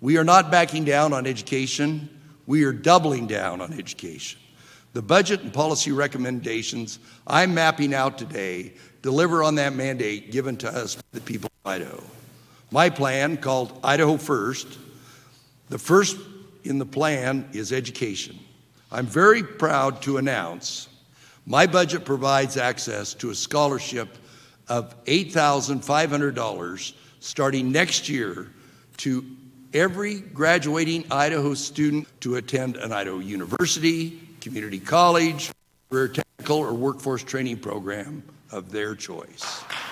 We are not backing down on education. We are doubling down on education. The budget and policy recommendations I'm mapping out today deliver on that mandate given to us by the people of Idaho. My plan, called Idaho First, the first in the plan is education. I'm very proud to announce my budget provides access to a scholarship of $8,500 starting next year to every graduating Idaho student to attend an Idaho university, community college, career technical or workforce training program of their choice.